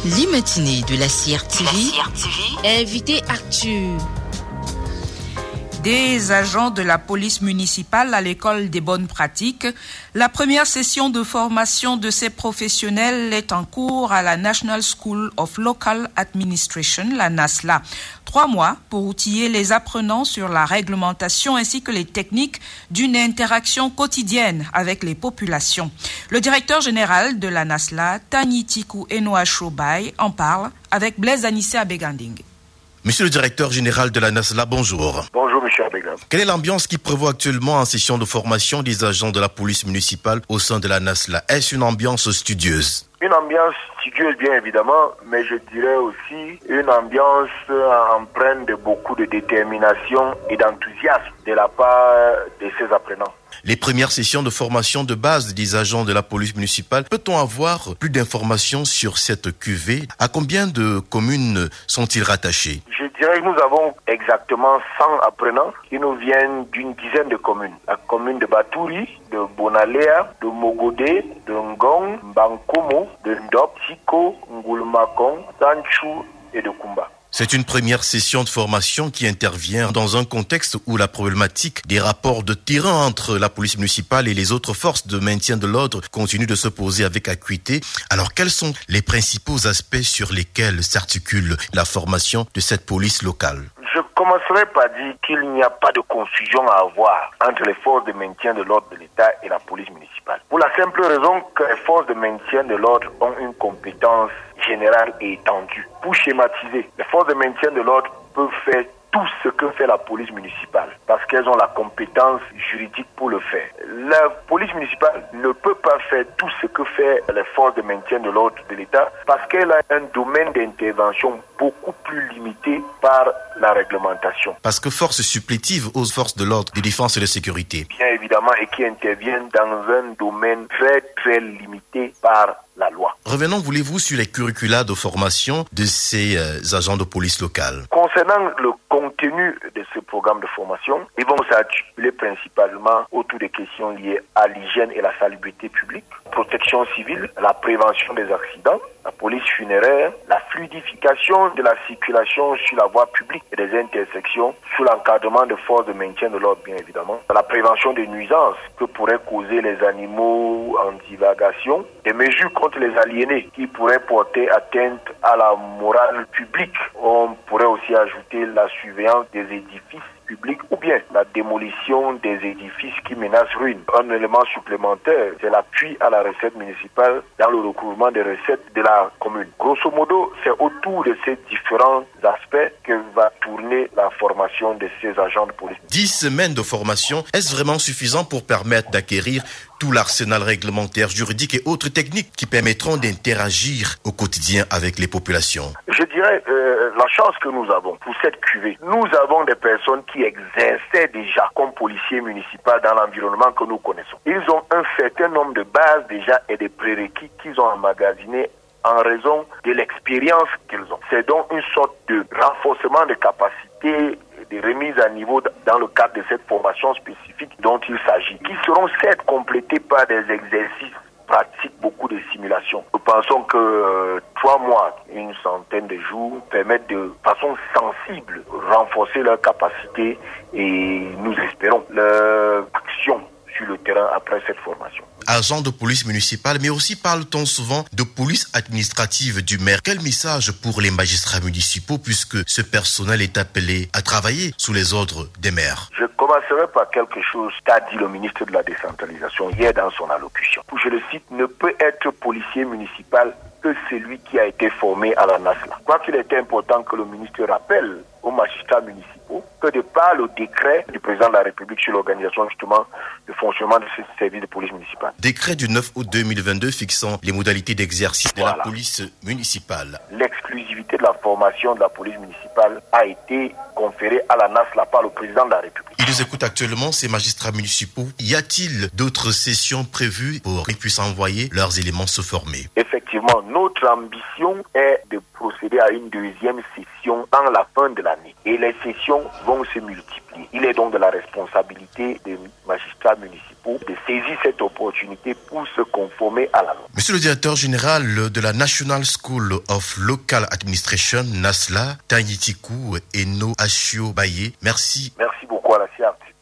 l'e-matinée de la CRTV, invité Actu. Des agents de la police municipale à l'école des bonnes pratiques. La première session de formation de ces professionnels est en cours à la National School of Local Administration, la NASLA. 3 mois pour outiller les apprenants sur la réglementation ainsi que les techniques d'une interaction quotidienne avec les populations. Le directeur général de la NASLA, Tanyitiku Enoa Shobay, en parle avec Blaise Anissé Abeganding. Monsieur le directeur général de la NASLA, bonjour. Bonjour, monsieur Abegand. Quelle est l'ambiance qui prévaut actuellement en session de formation des agents de la police municipale au sein de la NASLA? Est-ce une ambiance studieuse? Une ambiance studieuse, bien évidemment, mais je dirais aussi une ambiance empreinte de beaucoup de détermination et d'enthousiasme de la part de ces apprenants. Les premières sessions de formation de base des agents de la police municipale, peut-on avoir plus d'informations sur cette cuvée? À combien de communes sont-ils rattachés? Je dirais que nous avons exactement 100 apprenants qui nous viennent d'une dizaine de communes. La commune de Batouri, de Bonalea, de Mogodé, de Ngong, Bankomo, de Ndop, Siko, Ngulmakong, Sanchou et de Kumba. C'est une première session de formation qui intervient dans un contexte où la problématique des rapports de terrain entre la police municipale et les autres forces de maintien de l'ordre continue de se poser avec acuité. Alors, quels sont les principaux aspects sur lesquels s'articule la formation de cette police locale? Je commencerai par dire qu'il n'y a pas de confusion à avoir entre les forces de maintien de l'ordre de l'État et la police municipale. Pour la simple raison que les forces de maintien de l'ordre ont une compétence générale et étendue. Pour schématiser, les forces de maintien de l'ordre peuvent faire tout ce que fait la police municipale parce qu'elles ont la compétence juridique pour le faire. La police municipale ne peut pas faire tout ce que fait les forces de maintien de l'ordre de l'État parce qu'elle a un domaine d'intervention beaucoup plus limité par la réglementation. Parce que force supplétive aux forces de l'ordre, de défense et de sécurité. Bien évidemment, et qui interviennent dans un domaine très très limité par la loi. Revenons, voulez-vous, sur les curricula de formation de ces agents de police locale? Concernant le contenu de ce programme de formation, ils vont s'articuler principalement autour des questions liées à l'hygiène et la salubrité publique, protection civile, la prévention des accidents, la police funéraire, la fluidification de la circulation sur la voie publique et des intersections sous l'encadrement de forces de maintien de l'ordre, bien évidemment, la prévention des nuisances que pourraient causer les animaux en divagation, des mesures contre les aliénés qui pourraient porter atteinte à la morale publique. On pourrait aussi ajouter la surveillance des édifices publics ou bien la démolition des édifices qui menacent ruine. Un élément supplémentaire, c'est l'appui à la recette municipale dans le recouvrement des recettes de la commune. Grosso modo, c'est autour de ces différents aspects que va tourner la formation de ces agents de police. 10 semaines de formation, est-ce vraiment suffisant pour permettre d'acquérir tout l'arsenal réglementaire, juridique et autres techniques qui permettront d'interagir au quotidien avec les populations? Je dirais la chance que nous avons pour cette cuvée. Nous avons des personnes qui exerçaient déjà comme policiers municipaux dans l'environnement que nous connaissons. Ils ont un certain nombre de bases déjà et des prérequis qu'ils ont emmagasinés en raison de l'expérience qu'ils ont. C'est donc une sorte de renforcement de capacité, de remise à niveau dans le cadre de cette formation spécifique dont il s'agit, qui seront certes complétés par des exercices pratiques, beaucoup de simulations. Nous pensons que 3 mois, une centaine de jours permettent de façon sensible renforcer leur capacité et nous espérons leur action sur le terrain après cette formation. Agent de police municipale, mais aussi parle-t-on souvent de police administrative du maire. Quel message pour les magistrats municipaux puisque ce personnel est appelé à travailler sous les ordres des maires? Je commencerai par quelque chose qu'a dit le ministre de la décentralisation hier dans son allocution. Je le cite, ne peut être policier municipal que celui qui a été formé à la NASLA. Je crois qu'il était important que le ministre rappelle aux magistrats municipaux que de par le décret du président de la République sur l'organisation justement du fonctionnement de ce service de police municipale. Décret du 9 août 2022 fixant les modalités d'exercice de la police municipale. L'exclusivité de la formation de la police municipale a été conférée à la NASLA par le président de la République. Ils nous écoutent actuellement, ces magistrats municipaux. Y a-t-il d'autres sessions prévues pour qu'ils puissent envoyer leurs éléments se former? Effectivement, notre ambition est de procéder à une deuxième session dans la fin de l'année. Et les sessions vont se multiplier. Il est donc de la responsabilité des magistrats municipaux de saisir cette opportunité pour se conformer à la loi. Monsieur le directeur général de la National School of Local Administration, NASLA, Tanyitikou Eno Ashio Baye, merci. Merci beaucoup à la CRT.